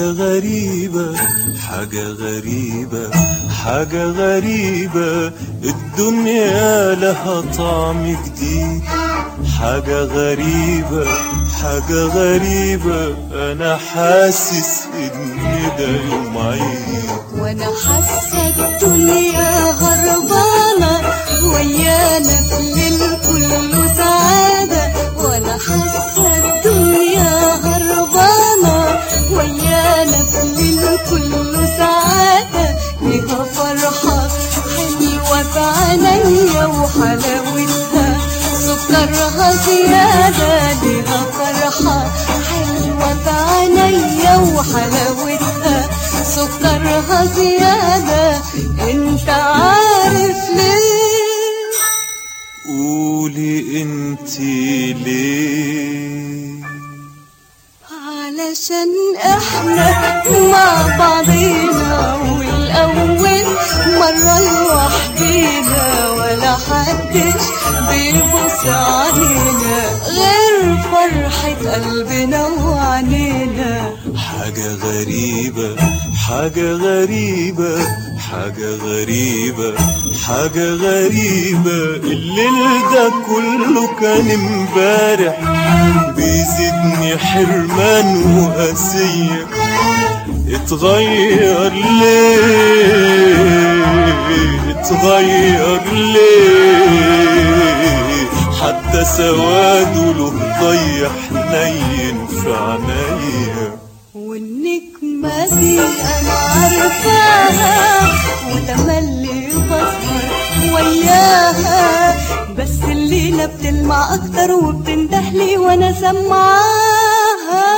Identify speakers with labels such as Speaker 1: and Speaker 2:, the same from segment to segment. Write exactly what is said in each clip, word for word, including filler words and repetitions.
Speaker 1: غريبة حاجة غريبة حاجة غريبة، الدنيا لها طعم جديد. حاجة غريبة حاجة غريبة، أنا حاسس إن ده يوم عيد.
Speaker 2: وأنا حاسة الدنيا هربانة ويانا في الليل كله سعادة. وأنا حاسة الدنيا هربانة ويانا في الليل كله سعادة. ليها فرحة حلوة في عينيا وحلاوتها سكرها زيادة. ليها فرحة حلوة في عينيا وحلاوتها سكرها زيادة. انت عارف ليه؟
Speaker 1: قولي انتي ليه؟
Speaker 2: علشان احنا مع بعضينا والاول مرة لوحدينا، ولا حدش بيبص علينا غير فرحة قلبنا وعنينا.
Speaker 1: حاجة غريبة حاجة غريبة حاجة غريبة حاجة غريبة، الليل ده كله كان امبارح بيزيدني حرمان وقاسية. اتغير ليه اتغير ليه، حتى سواده له ضي حنين في عينيا.
Speaker 2: والنجمة دي أنا عارفاها وتملي بسهر وياها، بس الليلة بتلمع أكتر وبتندهلي وأنا سمعاها.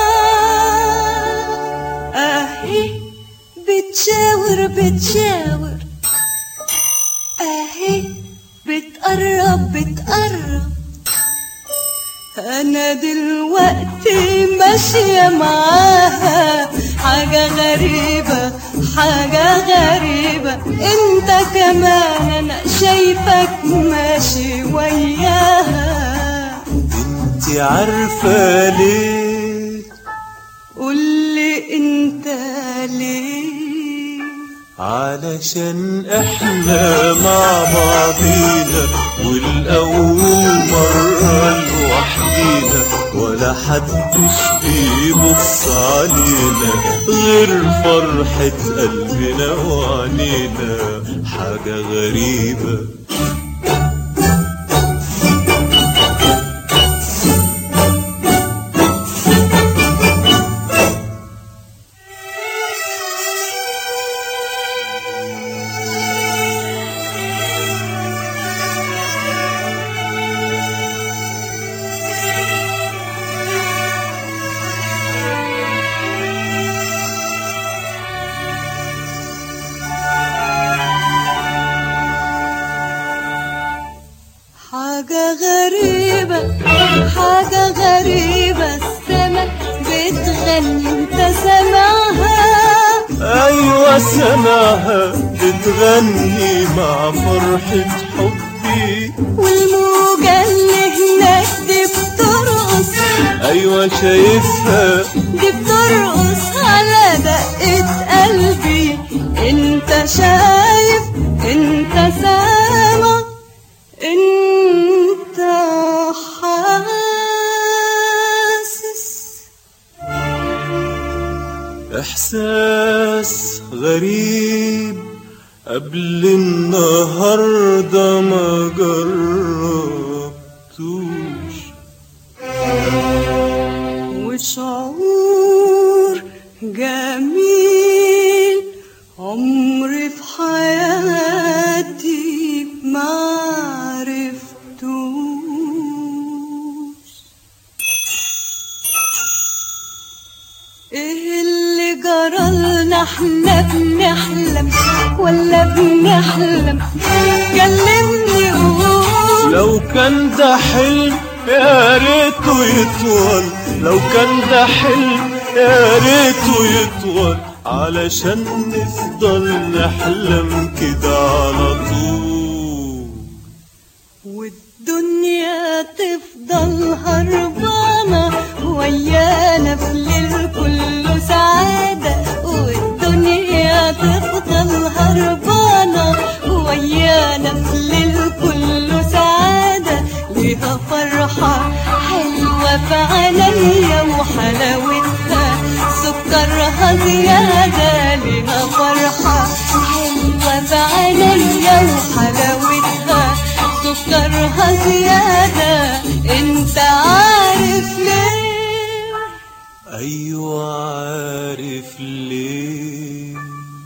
Speaker 2: أهي بتشاور بتشاور، أهي بتقرب بتقرب، أنا دلوقتي ماشية معاها. حاجة غريبة حاجة غريبة، انت كمان انا شايفك ماشي وياها.
Speaker 1: انت عارفة ليه؟
Speaker 2: قولي انت ليه؟
Speaker 1: علشان احنا مع بعضينا والاول مرة لوحدينا، ولا حدش بيبص علينا غير فرحة قلبنا وعنينا. حاجة غريبة
Speaker 2: حاجة غريبة حاجة غريبة، السما بتغني انت سامعها؟
Speaker 1: ايوه سامعها بتغني مع فرحة حبي.
Speaker 2: والموجة اللي هناك دي بترقص،
Speaker 1: ايوه شايفها
Speaker 2: دي بترقص على دقة قلبي. انت شايف انت سامع انت حاسس.
Speaker 1: احساس غريب قبل النهارده ما جربتوش،
Speaker 2: وشعور جميل عمري في حياتي ما عرفتوش. ايه اللي جرالنا؟ احنا بنحلم ولا بنحلم؟ كلمني قول.
Speaker 1: لو كان ده حلم يا ريته يطول، لو كان ده حلم يا ريته يطول، علشان نفضل نحلم كده على طول.
Speaker 2: والدنيا تفضل هربانة ويانا في الليل كله سعادة. تفضل هربانة ويانا في ليل كله سعادة، ليها فرحة حلوة في عينيا وحلاوتها سكرها زيادة، ليها فرحة حلوة في عينيا وحلاوتها سكرها زيادة. انت عارف ليه؟
Speaker 1: ايوه عارف ليه،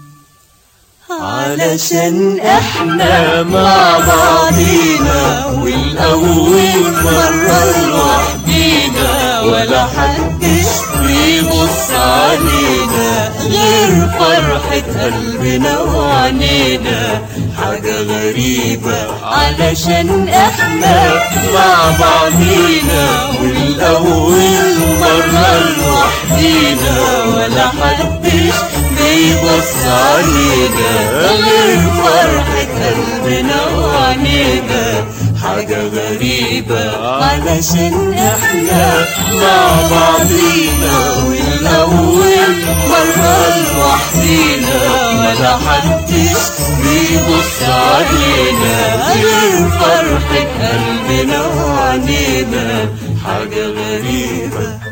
Speaker 2: علشان احنا مع بعضينا والاول مرة لوحدينا، ولا حدش بيبص علينا غير فرحة قلبنا وعنينا. حاجة غريبة علشان احنا مع بعضينا والاول مرة لوحدينا، ولا حدش بيبص علينا غير فرحة قلبنا وعنينا. حاجة غريبة علشان احنا مع بعضينا والاول مرة لوحدينا، ولا حدش بيبص علينا غير فرحة قلبنا وعنينا. حاجة غريبة